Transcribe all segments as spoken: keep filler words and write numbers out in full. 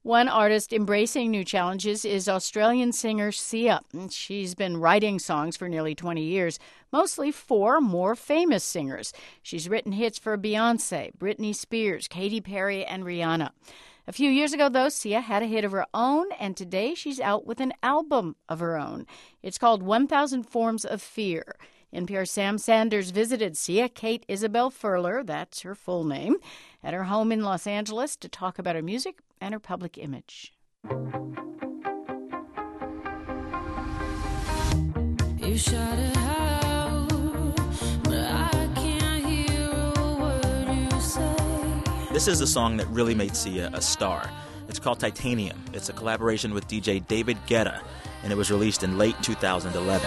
One artist embracing new challenges is Australian singer Sia. She's been writing songs for nearly twenty years, mostly for more famous singers. She's written hits for Beyonce, Britney Spears, Katy Perry, and Rihanna. A few years ago, though, Sia had a hit of her own, and today she's out with an album of her own. It's called one thousand Forms of Fear. N P R's Sam Sanders visited Sia Kate Isabel Furler, that's her full name, at her home in Los Angeles to talk about her music and her public image. You shot it out, but I can't hear a word you say. This is a song that really made Sia a star. It's called Titanium. It's a collaboration with D J David Guetta, and it was released in late two thousand eleven.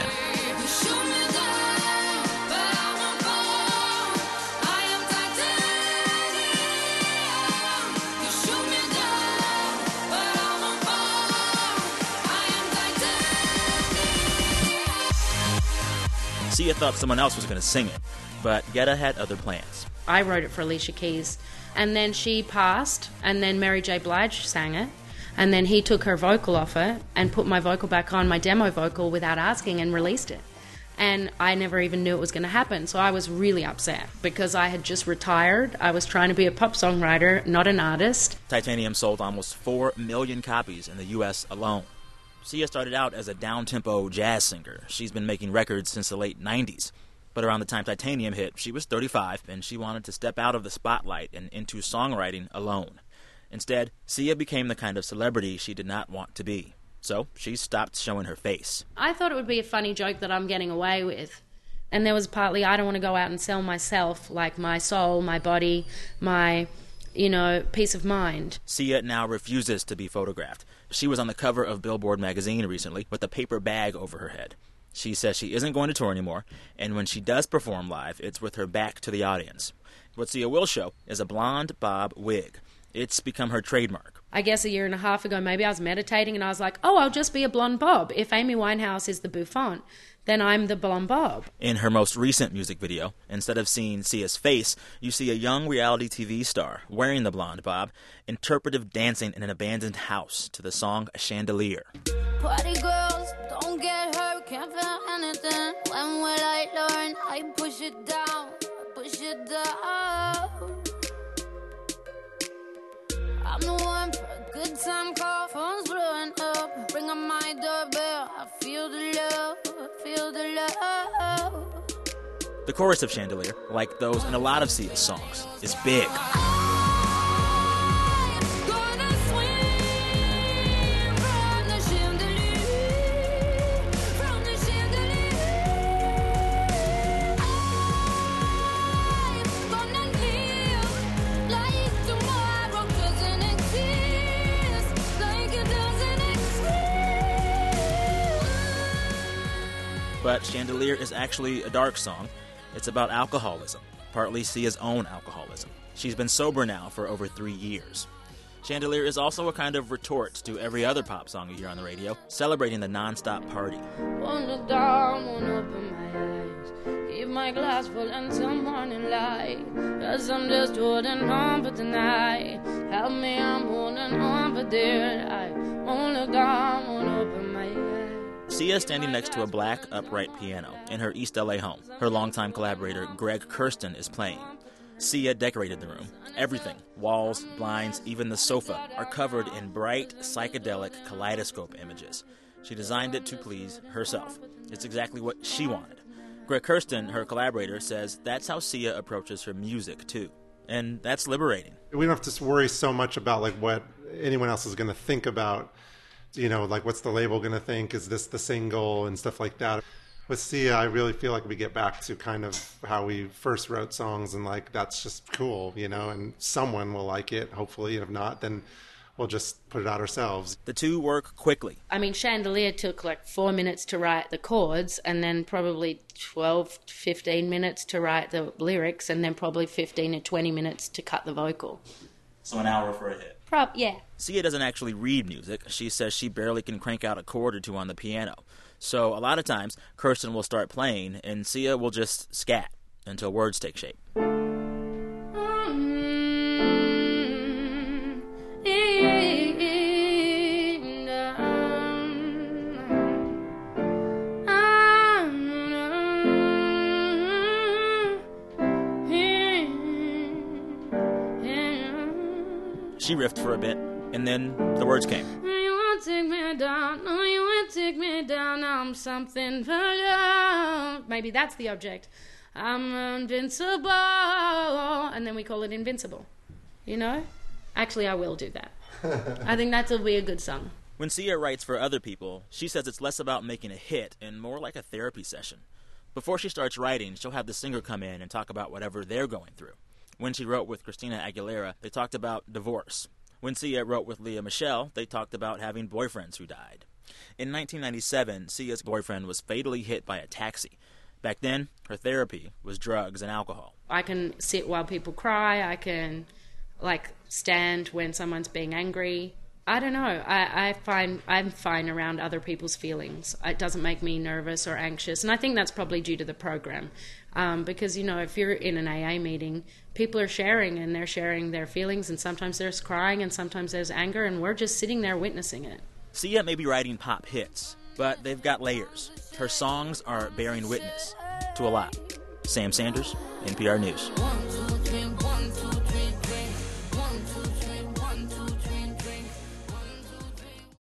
Sia thought someone else was going to sing it, but Guetta had other plans. I wrote it for Alicia Keys, and then she passed, and then Mary J. Blige sang it, and then he took her vocal off it and put my vocal back on, my demo vocal, without asking, and released it. And I never even knew it was going to happen, so I was really upset because I had just retired. I was trying to be a pop songwriter, not an artist. Titanium sold almost four million copies in the U S alone. Sia started out as a down-tempo jazz singer. She's been making records since the late nineties. But around the time Titanium hit, she was thirty-five, and she wanted to step out of the spotlight and into songwriting alone. Instead, Sia became the kind of celebrity she did not want to be. So she stopped showing her face. I thought it would be a funny joke that I'm getting away with. And there was partly, I don't want to go out and sell myself, like my soul, my body, my, you know, peace of mind. Sia now refuses to be photographed. She was on the cover of Billboard magazine recently with a paper bag over her head. She says she isn't going to tour anymore, and when she does perform live, it's with her back to the audience. What Sia will show is a blonde bob wig. It's become her trademark. I guess a year and a half ago, maybe I was meditating and I was like, oh, I'll just be a blonde bob. If Amy Winehouse is the bouffant, then I'm the blonde bob. In her most recent music video, instead of seeing Sia's face, you see a young reality T V star wearing the blonde bob, interpretive dancing in an abandoned house to the song Chandelier. Party girls, don't get hurt, can't feel anything. When will I learn? I push it down, push it down. I'm the one for a good time call, phone's blowing up. Bring on my doorbell, I feel the love, feel the love. The chorus of Chandelier, like those in a lot of Sia's songs, is big. But Chandelier is actually a dark song. It's about alcoholism, partly Sia's own alcoholism. She's been sober now for over three years. Chandelier is also a kind of retort to every other pop song you hear on the radio, celebrating the nonstop party. Won't look down, won't open my eyes. Keep my glass full until morning light. Cause I'm just holding on for tonight. Help me, I'm holding on for dear life. Won't look down, won't open my eyes. Sia is standing next to a black upright piano in her East L A home. Her longtime collaborator, Greg Kurstin, is playing. Sia decorated the room. Everything, walls, blinds, even the sofa, are covered in bright, psychedelic kaleidoscope images. She designed it to please herself. It's exactly what she wanted. Greg Kurstin, her collaborator, says that's how Sia approaches her music, too. And that's liberating. We don't have to worry so much about like what anyone else is going to think about. You know, like, what's the label going to think? Is this the single and stuff like that? With Sia, I really feel like we get back to kind of how we first wrote songs, and, like, that's just cool, you know, and someone will like it, hopefully. And if not, then we'll just put it out ourselves. The two work quickly. I mean, Chandelier took, like, four minutes to write the chords, and then probably twelve to fifteen minutes to write the lyrics, and then probably fifteen to twenty minutes to cut the vocal. So an hour for a hit. Prob- yeah. Sia doesn't actually read music. She says she barely can crank out a chord or two on the piano. So a lot of times, Kurstin will start playing, and Sia will just scat until words take shape. Mm-hmm. Yeah. She riffed for a bit, and then the words came. You won't take me down, no, you won't take me down, I'm something for you. Maybe that's the object. I'm invincible. And then we call it Invincible. You know? Actually, I will do that. I think that'll be a good song. When Sia writes for other people, she says it's less about making a hit and more like a therapy session. Before she starts writing, she'll have the singer come in and talk about whatever they're going through. When she wrote with Christina Aguilera, they talked about divorce. When Sia wrote with Lea Michele, they talked about having boyfriends who died. In nineteen ninety-seven, Sia's boyfriend was fatally hit by a taxi. Back then, her therapy was drugs and alcohol. I can sit while people cry. I can, like, stand when someone's being angry. I don't know. I, I find I'm fine around other people's feelings. It doesn't make me nervous or anxious. And I think that's probably due to the program. Um, because, you know, if you're in an A A meeting, people are sharing and they're sharing their feelings. And sometimes there's crying and sometimes there's anger. And we're just sitting there witnessing it. Sia may be writing pop hits, but they've got layers. Her songs are bearing witness to a lot. Sam Sanders, N P R News.